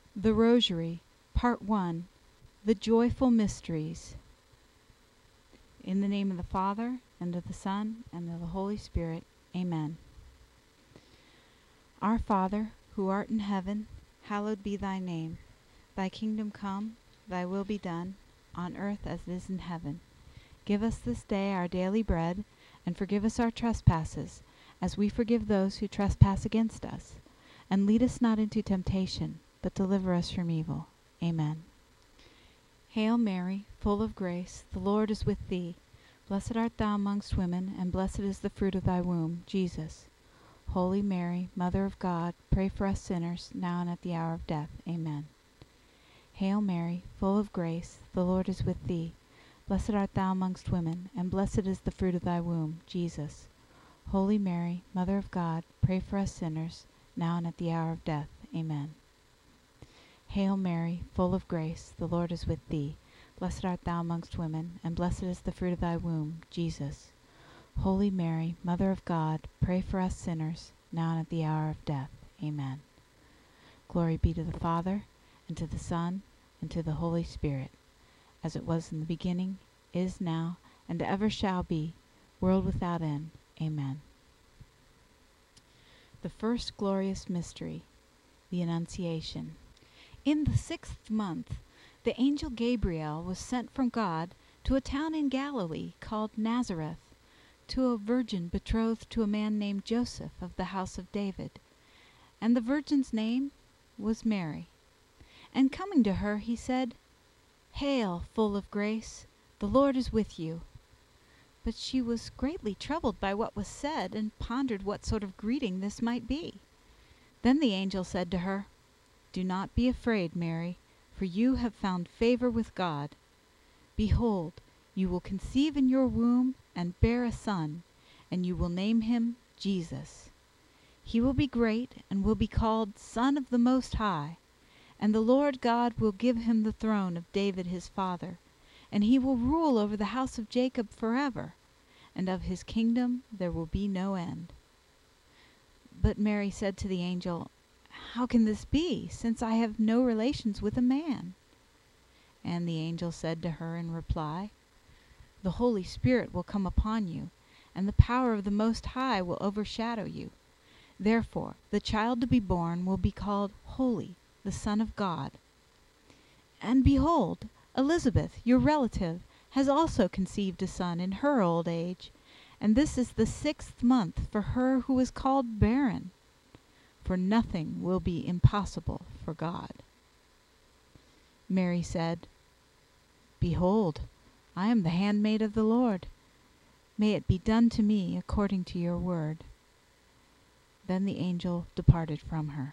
The Rosary, Part 1. The Joyful Mysteries. In the name of the Father, and of the Son, and of the Holy Spirit. Amen. Our Father, who art in heaven, hallowed be thy name. Thy kingdom come, thy will be done, on earth as it is in heaven. Give us this day our daily bread, and forgive us our trespasses, as we forgive those who trespass against us. And lead us not into temptation, but deliver us from evil. Amen. Hail Mary, full of grace, the Lord is with thee. Blessed art thou amongst women, and blessed is the fruit of thy womb, Jesus. Holy Mary, Mother of God, pray for us sinners, now and at the hour of death. Amen. Hail Mary, full of grace, the Lord is with thee. Blessed art thou amongst women, and blessed is the fruit of thy womb, Jesus. Holy Mary, Mother of God, pray for us sinners, now and at the hour of death. Amen. Hail Mary, full of grace, the Lord is with thee. Blessed art thou amongst women, and blessed is the fruit of thy womb, Jesus. Holy Mary, Mother of God, pray for us sinners, now and at the hour of death. Amen. Glory be to the Father, and to the Son, and to the Holy Spirit, as it was in the beginning, is now, and ever shall be, world without end. Amen. The first glorious mystery, the Annunciation. In the 6th month, the angel Gabriel was sent from God to a town in Galilee called Nazareth, to a virgin betrothed to a man named Joseph of the house of David. And the virgin's name was Mary. And coming to her, he said, Hail, full of grace, the Lord is with you. But she was greatly troubled by what was said, and pondered what sort of greeting this might be. Then the angel said to her, Do not be afraid, Mary, for you have found favor with God. Behold, you will conceive in your womb and bear a son, and you will name him Jesus. He will be great, and will be called Son of the Most High. And the Lord God will give him the throne of David his father, and he will rule over the house of Jacob forever, and of his kingdom there will be no end. But Mary said to the angel, How can this be, since I have no relations with a man? And the angel said to her in reply, The Holy Spirit will come upon you, and the power of the Most High will overshadow you. Therefore the child to be born will be called Holy, the Son of God. And behold, Elizabeth, your relative, has also conceived a son in her old age, and this is the 6th month for her who is called barren. For nothing will be impossible for God. Mary said, Behold, I am the handmaid of the Lord. May it be done to me according to your word. Then the angel departed from her.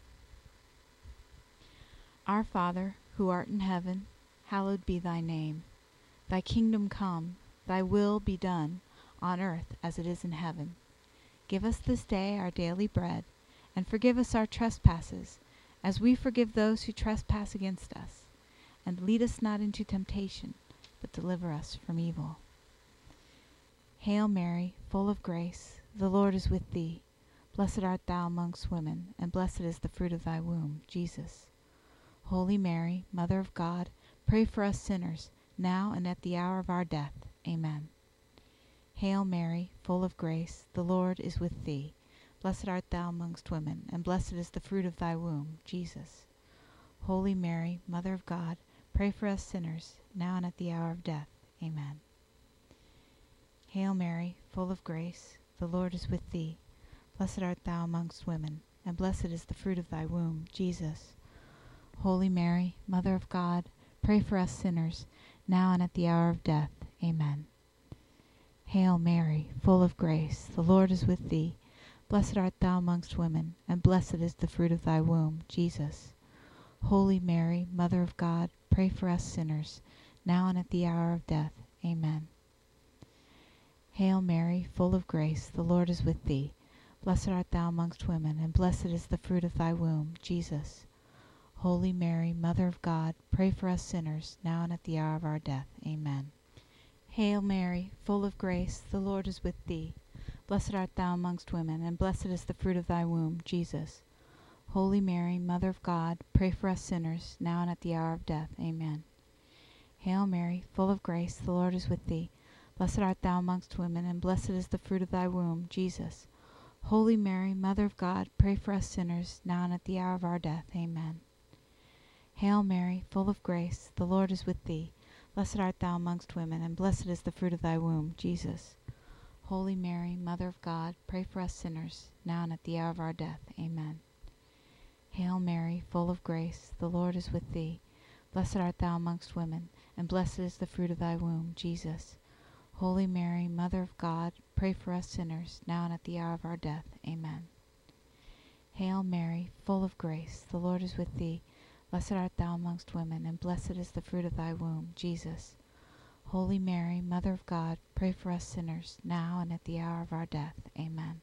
Our Father, who art in heaven, hallowed be thy name. Thy kingdom come, thy will be done, on earth as it is in heaven. Give us this day our daily bread, and forgive us our trespasses, as we forgive those who trespass against us. And lead us not into temptation, but deliver us from evil. Hail Mary, full of grace, the Lord is with thee. Blessed art thou amongst women, and blessed is the fruit of thy womb, Jesus. Holy Mary, Mother of God, pray for us sinners, now and at the hour of our death. Amen. Hail Mary, full of grace, the Lord is with thee. Blessed art thou amongst women, and blessed is the fruit of thy womb, Jesus. Holy Mary, Mother of God, pray for us sinners, now and at the hour of death. Amen. Hail Mary, full of grace, the Lord is with thee. Blessed art thou amongst women, and blessed is the fruit of thy womb, Jesus. Holy Mary, Mother of God, pray for us sinners, now and at the hour of death. Amen. Hail Mary, full of grace, the Lord is with thee. Blessed art thou amongst women, and blessed is the fruit of thy womb, Jesus. Holy Mary, Mother of God, pray for us sinners, now and at the hour of death. Amen. Hail Mary, full of grace, the Lord is with thee. Blessed art thou amongst women, and blessed is the fruit of thy womb, Jesus. Holy Mary, Mother of God, pray for us sinners, now and at the hour of our death. Amen. Hail Mary, full of grace, the Lord is with thee. Blessed art thou amongst women, and blessed is the fruit of thy womb, Jesus. Holy Mary, Mother of God, pray for us sinners, now and at the hour of death. Amen. Hail Mary, full of grace, the Lord is with thee. Blessed art thou amongst women, and blessed is the fruit of thy womb, Jesus. Holy Mary, Mother of God, pray for us sinners, now and at the hour of our death. Amen. Hail Mary, full of grace, the Lord is with thee. Blessed art thou amongst women, and blessed is the fruit of thy womb, Jesus. Holy Mary, Mother of God, pray for us sinners, now and at the hour of our death. Amen. Hail Mary, full of grace, the Lord is with thee. Blessed art thou amongst women, and blessed is the fruit of thy womb, Jesus. Holy Mary, Mother of God, pray for us sinners, now and at the hour of our death. Amen. Hail Mary, full of grace, the Lord is with thee. Blessed art thou amongst women, and blessed is the fruit of thy womb, Jesus. Holy Mary, Mother of God, pray for us sinners, now and at the hour of our death. Amen.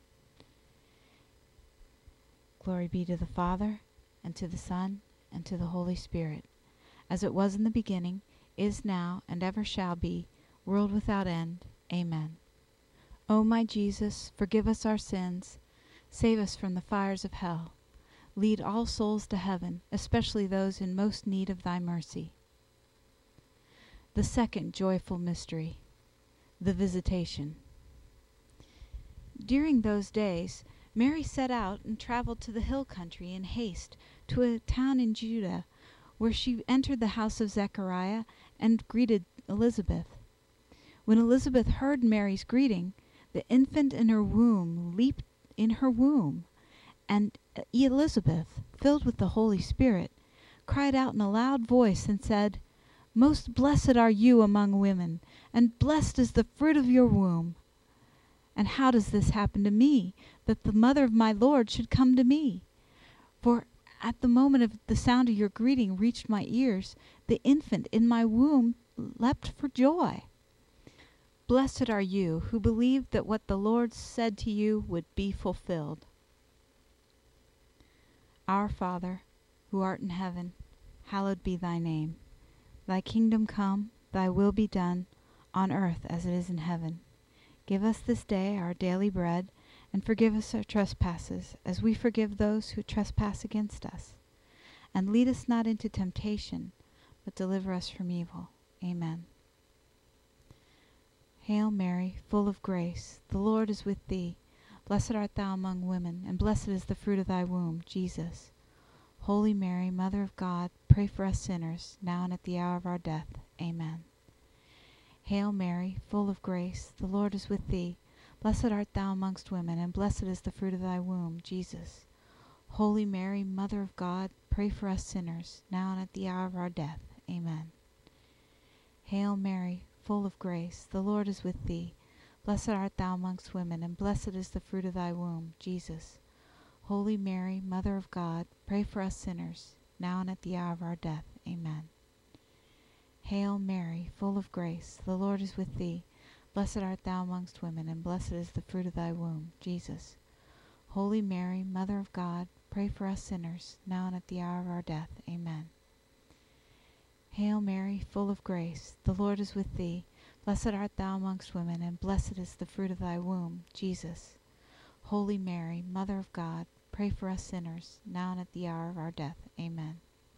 Glory be to the Father, and to the Son, and to the Holy Spirit, as it was in the beginning, is now, and ever shall be, world without end. Amen. O my Jesus, forgive us our sins, save us from the fires of hell. Lead all souls to heaven, especially those in most need of thy mercy. The second joyful mystery, the Visitation. During those days, Mary set out and traveled to the hill country in haste to a town in Judah, where she entered the house of Zechariah and greeted Elizabeth. When Elizabeth heard Mary's greeting, the infant in her womb leaped in her womb, and Elizabeth, filled with the Holy Spirit, cried out in a loud voice and said, Most blessed are you among women, and blessed is the fruit of your womb. And how does this happen to me, that the mother of my Lord should come to me? For at the moment of the sound of your greeting reached my ears, the infant in my womb leapt for joy. Blessed are you who believed that what the Lord said to you would be fulfilled. Our Father, who art in heaven, hallowed be thy name. Thy kingdom come, thy will be done, on earth as it is in heaven. Give us this day our daily bread, and forgive us our trespasses, as we forgive those who trespass against us. And lead us not into temptation, but deliver us from evil. Amen. Hail Mary, full of grace, the Lord is with thee. Blessed art thou among women, and blessed is the fruit of thy womb, Jesus. Holy Mary, Mother of God, pray for us sinners, now and at the hour of our death. Amen. Hail Mary, full of grace, the Lord is with thee. Blessed art thou amongst women, and blessed is the fruit of thy womb, Jesus. Holy Mary, Mother of God, pray for us sinners, now and at the hour of our death. Amen. Hail Mary, full of grace, the Lord is with thee. Blessed art thou amongst women, and blessed is the fruit of thy womb, Jesus. Holy Mary, Mother of God, pray for us sinners, now and at the hour of our death. Amen. Hail Mary, full of grace, the Lord is with thee. Blessed art thou amongst women, and blessed is the fruit of thy womb, Jesus. Holy Mary, Mother of God, pray for us sinners, now and at the hour of our death. Amen. Hail Mary, full of grace, the Lord is with thee. Blessed art thou amongst women, and blessed is the fruit of thy womb, Jesus. Holy Mary, Mother of God, pray for us sinners, now and at the hour of our death. Amen.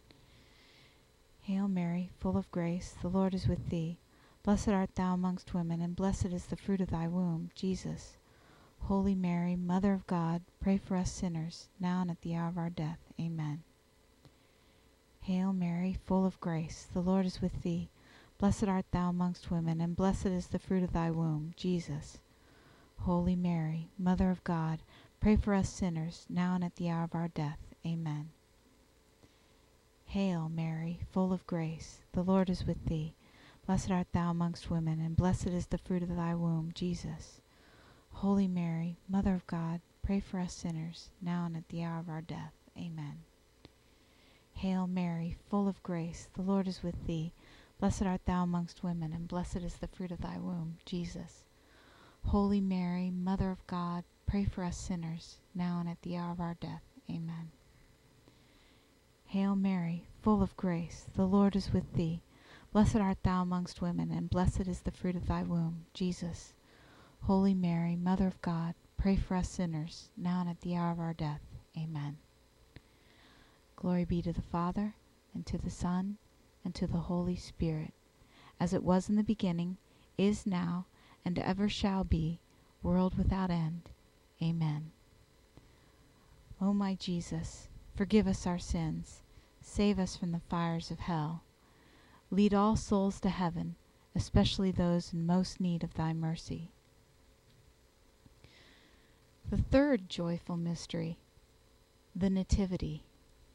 Hail Mary, full of grace, the Lord is with thee. Blessed art thou amongst women, and blessed is the fruit of thy womb, Jesus. Holy Mary, Mother of God, pray for us sinners, now and at the hour of our death. Amen. Hail Mary, full of grace, the Lord is with thee. Blessed art thou amongst women, and blessed is the fruit of thy womb, Jesus. Holy Mary, Mother of God, pray for us sinners, now and at the hour of our death. Amen. Hail Mary, full of grace, the Lord is with thee. Blessed art thou amongst women, and blessed is the fruit of thy womb, Jesus. Holy Mary, Mother of God, pray for us sinners, now and at the hour of our death. Amen. Hail Mary, full of grace, the Lord is with thee. Blessed art thou amongst women, and blessed is the fruit of thy womb, Jesus. Holy Mary, Mother of God, pray for us sinners, now and at the hour of our death. Amen. Hail Mary, full of grace, the Lord is with thee. Blessed art thou amongst women, and blessed is the fruit of thy womb, Jesus. Holy Mary, Mother of God, pray for us sinners, now and at the hour of our death. Amen. Glory be to the Father, and to the Son, and to the Holy Spirit, as it was in the beginning, is now, and ever shall be, world without end. Amen. O my Jesus, forgive us our sins, save us from the fires of hell. Lead all souls to heaven, especially those in most need of thy mercy. The third joyful mystery, the Nativity.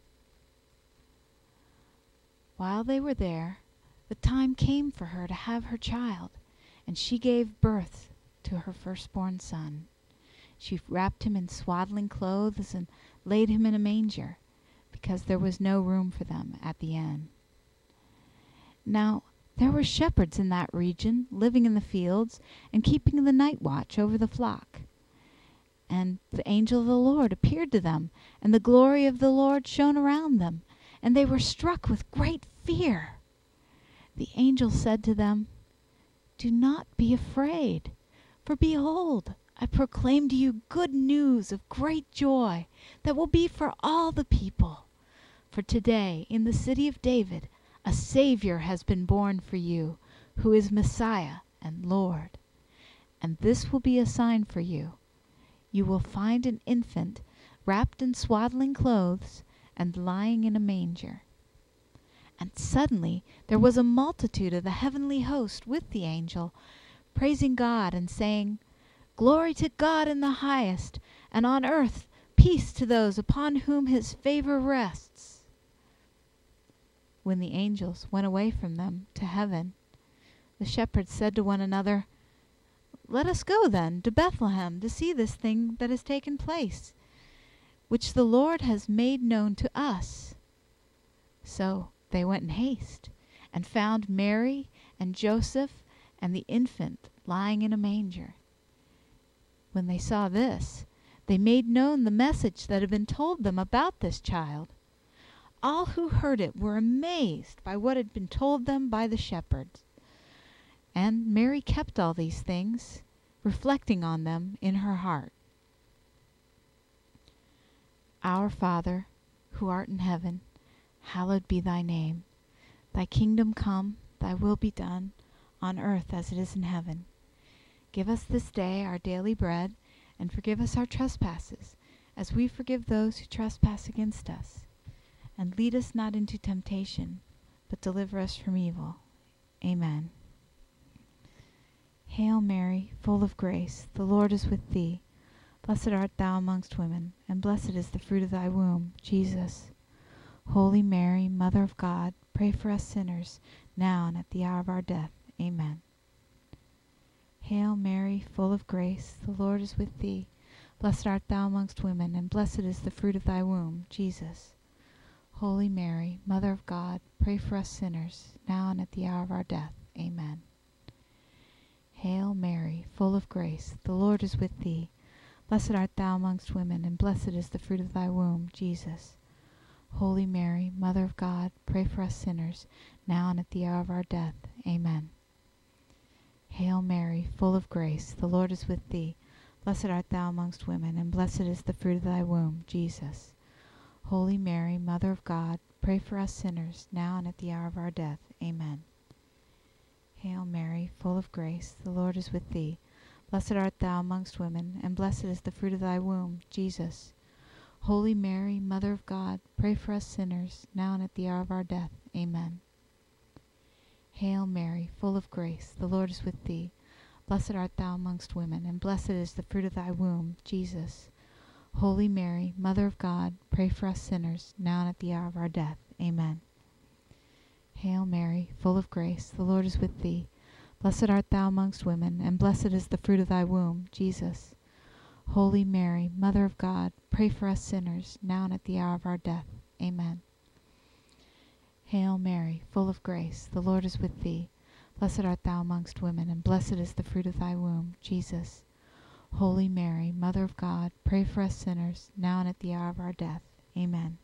While they were there, the time came for her to have her child, and she gave birth to her firstborn son. She wrapped him in swaddling clothes and laid him in a manger, because there was no room for them at the inn. Now there were shepherds in that region, living in the fields and keeping the night watch over the flock. And the angel of the Lord appeared to them, and the glory of the Lord shone around them, and they were struck with great fear. The angel said to them, "Do not be afraid, for behold, I proclaim to you good news of great joy that will be for all the people. For today, in the city of David, a Savior has been born for you, who is Messiah and Lord. And this will be a sign for you. You will find an infant wrapped in swaddling clothes and lying in a manger." And suddenly there was a multitude of the heavenly host with the angel, praising God and saying, "Glory to God in the highest, and on earth peace to those upon whom his favor rests." When the angels went away from them to heaven, the shepherds said to one another, "Let us go then to Bethlehem to see this thing that has taken place, which the Lord has made known to us." So they went in haste, and found Mary and Joseph and the infant lying in a manger. When they saw this, they made known the message that had been told them about this child. All who heard it were amazed by what had been told them by the shepherds. And Mary kept all these things, reflecting on them in her heart. Our Father, who art in heaven, hallowed be thy name. Thy kingdom come, thy will be done, on earth as it is in heaven. Give us this day our daily bread, and forgive us our trespasses, as we forgive those who trespass against us. And lead us not into temptation, but deliver us from evil. Amen. Hail Mary, full of grace, the Lord is with thee. Blessed art thou amongst women, and blessed is the fruit of thy womb, Jesus. Holy Mary, Mother of God, pray for us sinners, now and at the hour of our death. Amen. Hail Mary, full of grace, the Lord is with thee. Blessed art thou amongst women, and blessed is the fruit of thy womb, Jesus. Holy Mary, Mother of God, pray for us sinners, now and at the hour of our death. Amen. Hail Mary, full of grace, the Lord is with thee. Blessed art thou amongst women, and blessed is the fruit of thy womb, Jesus. Holy Mary, Mother of God, pray for us sinners, now and at the hour of our death. Amen. Hail Mary, full of grace, the Lord is with thee. Blessed art thou amongst women, and blessed is the fruit of thy womb, Jesus. Holy Mary, Mother of God, pray for us sinners, now and at the hour of our death. Amen. Hail Mary, full of grace, the Lord is with thee. Blessed art thou amongst women, and blessed is the fruit of thy womb, Jesus. Holy Mary, Mother of God, pray for us sinners, now and at the hour of our death. Amen. Hail Mary, full of grace, the Lord is with thee. Blessed art thou amongst women, and blessed is the fruit of thy womb, Jesus. Holy Mary, Mother of God, pray for us sinners, now and at the hour of our death. Amen. Hail Mary, full of grace, the Lord is with thee. Blessed art thou amongst women, and blessed is the fruit of thy womb, Jesus. Holy Mary, Mother of God, pray for us sinners, now and at the hour of our death. Amen. Hail Mary, full of grace, the Lord is with thee. Blessed art thou amongst women, and blessed is the fruit of thy womb, Jesus. Holy Mary, Mother of God, pray for us sinners, now and at the hour of our death. Amen.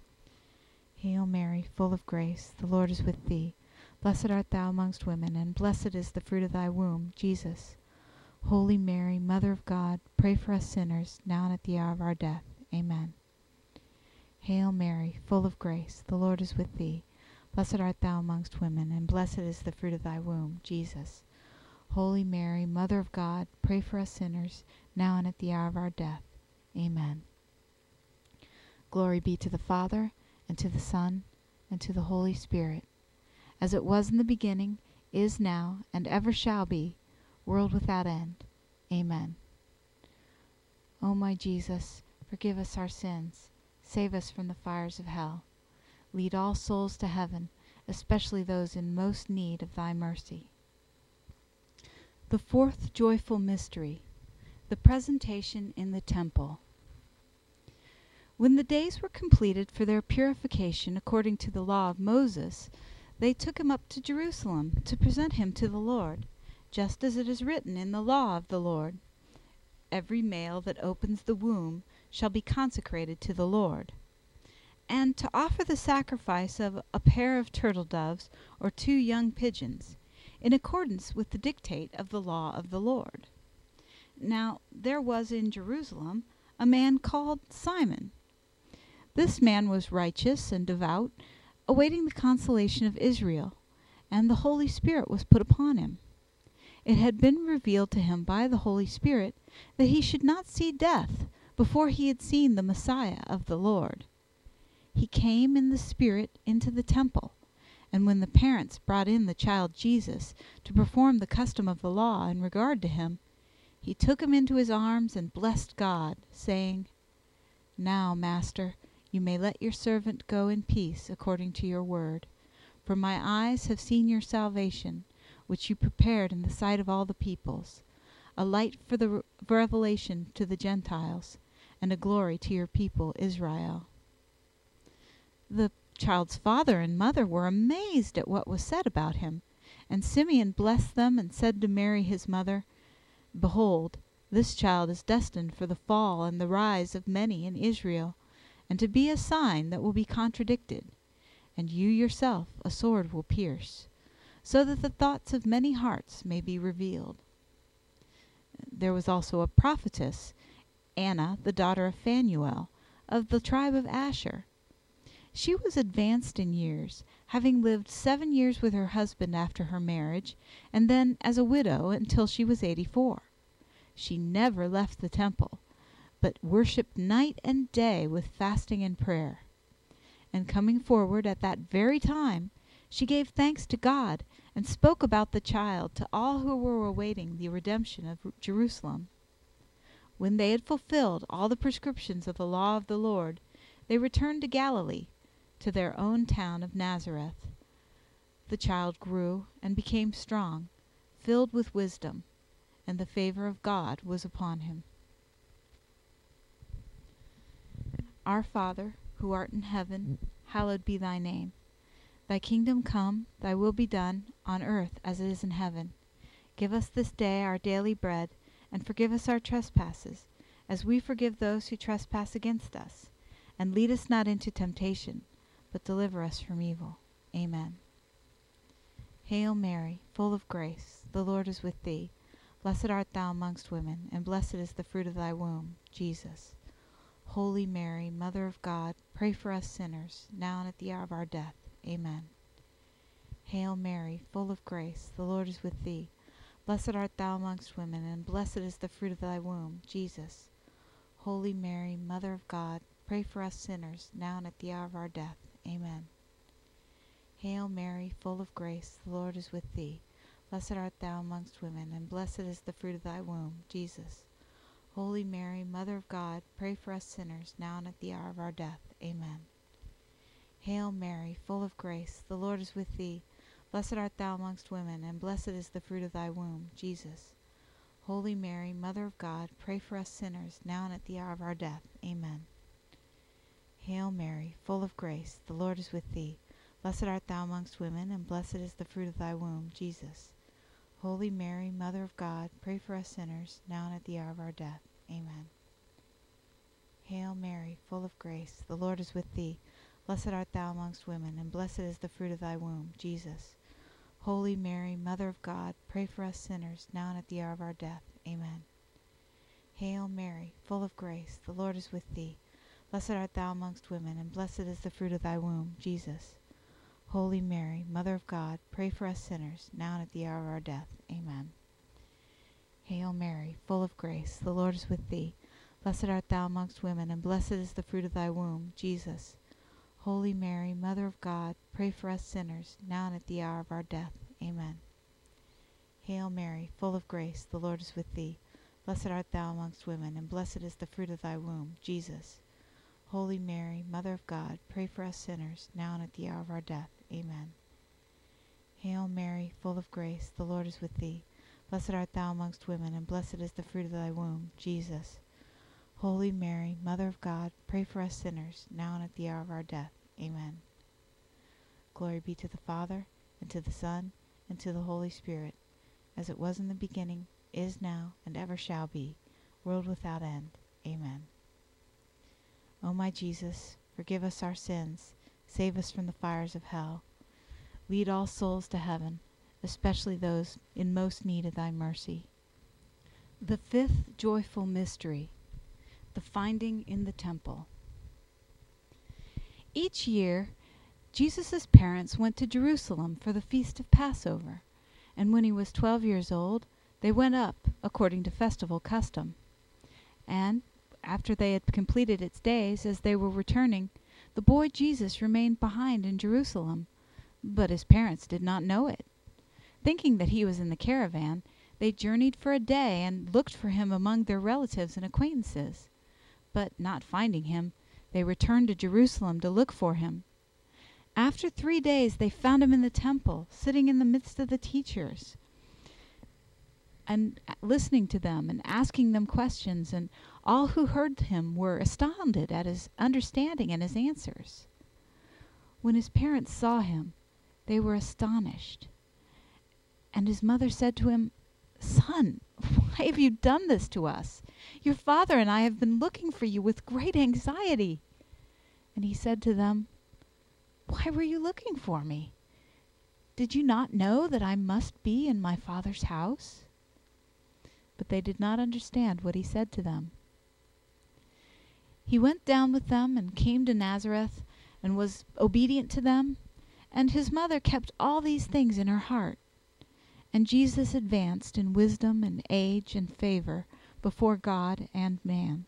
Hail Mary, full of grace, the Lord is with thee. Blessed art thou amongst women, and blessed is the fruit of thy womb, Jesus. Holy Mary, Mother of God, pray for us sinners, now and at the hour of our death. Amen. Hail Mary, full of grace, the Lord is with thee. Blessed art thou amongst women, and blessed is the fruit of thy womb, Jesus. Holy Mary, Mother of God, pray for us sinners, now and at the hour of our death. Amen. Glory be to the Father, and to the Son, and to the Holy Spirit, as it was in the beginning, is now, and ever shall be, world without end. Amen. O my Jesus, forgive us our sins, save us from the fires of hell. Lead all souls to heaven, especially those in most need of thy mercy. The fourth joyful mystery, the presentation in the temple. When the days were completed for their purification according to the law of Moses, they took him up to Jerusalem to present him to the Lord, just as it is written in the law of the Lord. Every male that opens the womb shall be consecrated to the Lord. And to offer the sacrifice of a pair of turtle doves or 2 young pigeons, in accordance with the dictate of the law of the Lord. Now there was in Jerusalem a man called Simon. This man was righteous and devout, awaiting the consolation of Israel, and the Holy Spirit was put upon him. It had been revealed to him by the Holy Spirit that he should not see death before he had seen the Messiah of the Lord. He came in the Spirit into the temple, and when the parents brought in the child Jesus to perform the custom of the law in regard to him, he took him into his arms and blessed God, saying, "Now, Master, you may let your servant go in peace according to your word, for my eyes have seen your salvation, which you prepared in the sight of all the peoples, a light for the revelation to the Gentiles, and a glory to your people Israel." The child's father and mother were amazed at what was said about him, and Simeon blessed them and said to Mary his mother, "Behold, this child is destined for the fall and the rise of many in Israel, and to be a sign that will be contradicted, and you yourself a sword will pierce, so that the thoughts of many hearts may be revealed." There was also a prophetess, Anna, the daughter of Phanuel, of the tribe of Asher. She was advanced in years, having lived 7 years with her husband after her marriage, and then as a widow until she was 84. She never left the temple, but worshipped night and day with fasting and prayer. And coming forward at that very time, she gave thanks to God, and spoke about the child to all who were awaiting the redemption of Jerusalem. When they had fulfilled all the prescriptions of the law of the Lord, they returned to Galilee, to their own town of Nazareth. The child grew and became strong, filled with wisdom, and the favor of God was upon him. Our Father, who art in heaven, hallowed be thy name. Thy kingdom come, thy will be done, on earth as it is in heaven. Give us this day our daily bread, and forgive us our trespasses, as we forgive those who trespass against us. And lead us not into temptation, but deliver us from evil. Amen. Hail Mary, full of grace, the Lord is with thee. Blessed art thou amongst women, and blessed is the fruit of thy womb, Jesus. Holy Mary, Mother of God, pray for us sinners, now and at the hour of our death. Amen. Hail Mary, full of grace, the Lord is with thee. Blessed art thou amongst women, and blessed is the fruit of thy womb, Jesus. Holy Mary, Mother of God, pray for us sinners, now and at the hour of our death. Amen. Hail Mary, full of grace, the Lord is with thee. Blessed art thou amongst women, and blessed is the fruit of thy womb, Jesus. Holy Mary, Mother of God, pray for us sinners, now and at the hour of our death. Amen. Hail Mary, full of grace, the Lord is with thee. Blessed art thou amongst women, and blessed is the fruit of thy womb, Jesus. Holy Mary, Mother of God, pray for us sinners, now and at the hour of our death. Amen. Hail Mary, full of grace, the Lord is with thee. Blessed art thou amongst women, and blessed is the fruit of thy womb, Jesus. Holy Mary, Mother of God, pray for us sinners, now and at the hour of our death. Amen. Hail Mary, full of grace, the Lord is with thee. Blessed art thou amongst women, and blessed is the fruit of thy womb, Jesus. Holy Mary, Mother of God, pray for us sinners, now and at the hour of our death. Amen. Hail Mary, full of grace, the Lord is with thee. Blessed art thou amongst women, and blessed is the fruit of thy womb, Jesus. Holy Mary, Mother of God, pray for us sinners, now and at the hour of our death. Amen. Hail Mary, full of grace, the Lord is with thee. Blessed art thou amongst women, and blessed is the fruit of thy womb, Jesus. Holy Mary, Mother of God, pray for us sinners, now and at the hour of our death. Amen. Hail Mary, full of grace, the Lord is with thee. Blessed art thou amongst women, and blessed is the fruit of thy womb, Jesus. Holy Mary, Mother of God, pray for us sinners, now and at the hour of our death. Amen. Hail Mary, full of grace, the Lord is with thee. Blessed art thou amongst women, and blessed is the fruit of thy womb, Jesus. Holy Mary, Mother of God, pray for us sinners, now and at the hour of our death. Amen. Glory be to the Father, and to the Son, and to the Holy Spirit, as it was in the beginning, is now, and ever shall be, world without end. Amen. O my Jesus, forgive us our sins, save us from the fires of hell. Lead all souls to heaven, especially those in most need of thy mercy. The fifth joyful mystery, the finding in the temple. Each year, Jesus' parents went to Jerusalem for the feast of Passover, and when he was 12 years old, they went up according to festival custom. And after they had completed its days, as they were returning, the boy Jesus remained behind in Jerusalem, but his parents did not know it. Thinking that he was in the caravan, they journeyed for a day and looked for him among their relatives and acquaintances. But not finding him, they returned to Jerusalem to look for him. After 3 days they found him in the temple, sitting in the midst of the teachers, and listening to them and asking them questions, and all who heard him were astounded at his understanding and his answers. When his parents saw him, they were astonished. And his mother said to him, "Son, why have you done this to us? Your father and I have been looking for you with great anxiety." And he said to them, "Why were you looking for me? Did you not know that I must be in my Father's house?" But they did not understand what he said to them. He went down with them and came to Nazareth and was obedient to them, and his mother kept all these things in her heart. And Jesus advanced in wisdom and age and favor before God and man.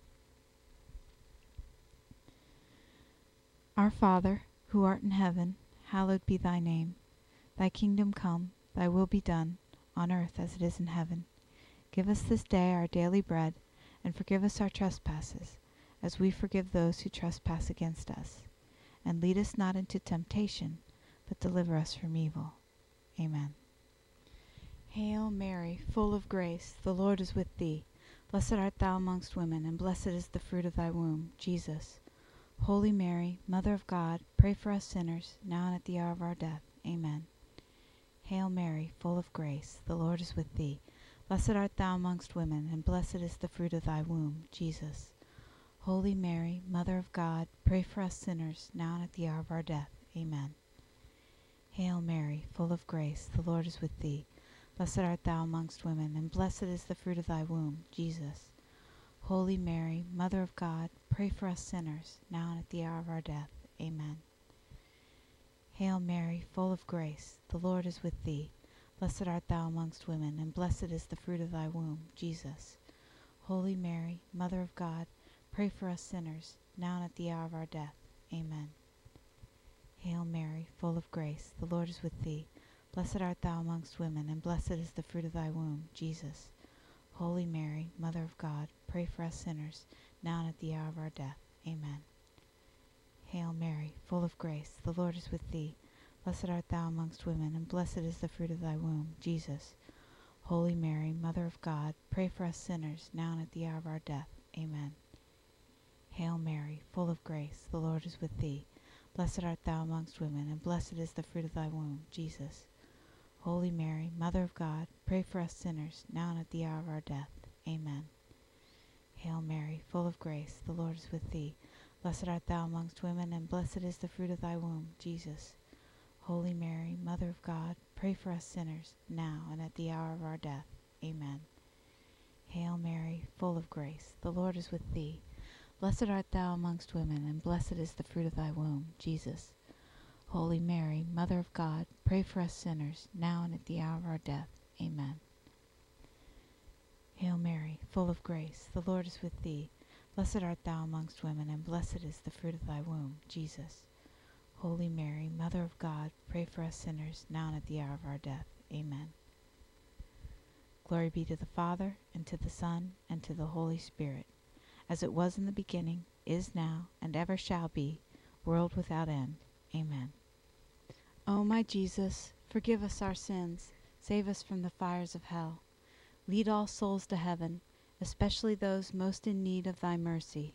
Our Father, who art in heaven, hallowed be thy name. Thy kingdom come, thy will be done, on earth as it is in heaven. Give us this day our daily bread, and forgive us our trespasses, as we forgive those who trespass against us. And lead us not into temptation, but deliver us from evil. Amen. Hail Mary, full of grace, the Lord is with thee. Blessed art thou amongst women, and blessed is the fruit of thy womb, Jesus. Holy Mary, Mother of God, pray for us sinners, now and at the hour of our death. Amen. Hail Mary, full of grace, the Lord is with thee. Blessed art thou amongst women, and blessed is the fruit of thy womb, Jesus. Holy Mary, Mother of God, pray for us sinners, now and at the hour of our death. Amen. Hail Mary, full of grace, the Lord is with thee. Blessed art thou amongst women, and blessed is the fruit of thy womb, Jesus. Holy Mary, Mother of God, pray for us sinners, now and at the hour of our death. Amen. Hail Mary, full of grace, the Lord is with thee. Blessed art thou amongst women, and blessed is the fruit of thy womb, Jesus. Holy Mary, Mother of God, pray for us sinners, now and at the hour of our death. Amen. Hail Mary, full of grace, the Lord is with thee. Blessed art thou amongst women, and blessed is the fruit of thy womb, Jesus. Holy Mary, Mother of God, pray for us sinners, now and at the hour of our death. Amen. Hail Mary, full of grace, the Lord is with thee. Blessed art thou amongst women, and blessed is the fruit of thy womb, Jesus. Holy Mary, Mother of God, pray for us sinners, now and at the hour of our death. Amen. Hail Mary, full of grace, the Lord is with thee. Blessed art thou amongst women, and blessed is the fruit of thy womb, Jesus. Holy Mary, Mother of God, pray for us sinners, now and at the hour of our death. Amen. Hail Mary, full of grace, the Lord is with thee. Blessed art thou amongst women, and blessed is the fruit of thy womb, Jesus. Holy Mary, Mother of God, pray for us sinners, now and at the hour of our death. Amen. Hail Mary, full of grace, the Lord is with thee. Blessed art thou amongst women, and blessed is the fruit of thy womb, Jesus. Holy Mary, Mother of God, pray for us sinners, now and at the hour of our death. Amen. Hail Mary, full of grace, the Lord is with thee. Blessed art thou amongst women, and blessed is the fruit of thy womb, Jesus. Holy Mary, Mother of God, pray for us sinners, now and at the hour of our death. Amen. Glory be to the Father, and to the Son, and to the Holy Spirit, as it was in the beginning, is now, and ever shall be, world without end. Amen. O my Jesus, forgive us our sins, save us from the fires of hell. Lead all souls to heaven, especially those most in need of thy mercy.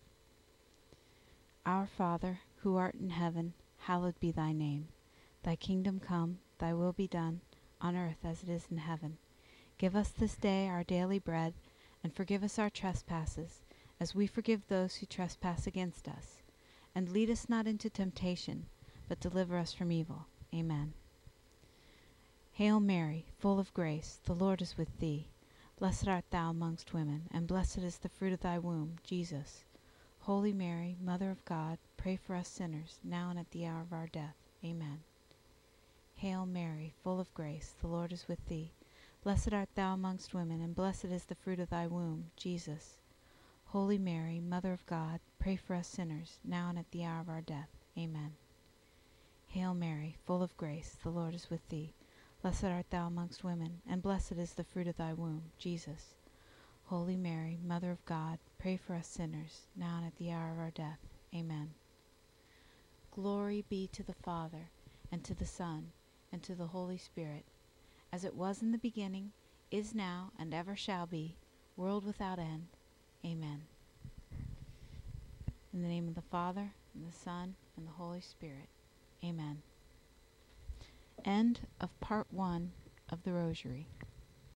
Our Father, who art in heaven, hallowed be thy name. Thy kingdom come, thy will be done, on earth as it is in heaven. Give us this day our daily bread, and forgive us our trespasses, as we forgive those who trespass against us. And lead us not into temptation, but deliver us from evil. Amen. Hail Mary, full of grace, the Lord is with thee. Blessed art thou amongst women, and blessed is the fruit of thy womb, Jesus. Holy Mary, Mother of God, pray for us sinners, now and at the hour of our death. Amen. Hail Mary, full of grace, the Lord is with thee. Blessed art thou amongst women, and blessed is the fruit of thy womb, Jesus. Holy Mary, Mother of God, pray for us sinners, now and at the hour of our death. Amen. Hail Mary, full of grace, the Lord is with thee. Blessed art thou amongst women, and blessed is the fruit of thy womb, Jesus. Holy Mary, Mother of God, pray for us sinners, now and at the hour of our death. Amen. Glory be to the Father, and to the Son, and to the Holy Spirit, as it was in the beginning, is now, and ever shall be, world without end. Amen. In the name of the Father, and the Son, and the Holy Spirit. Amen. End of Part 1 of the Rosary.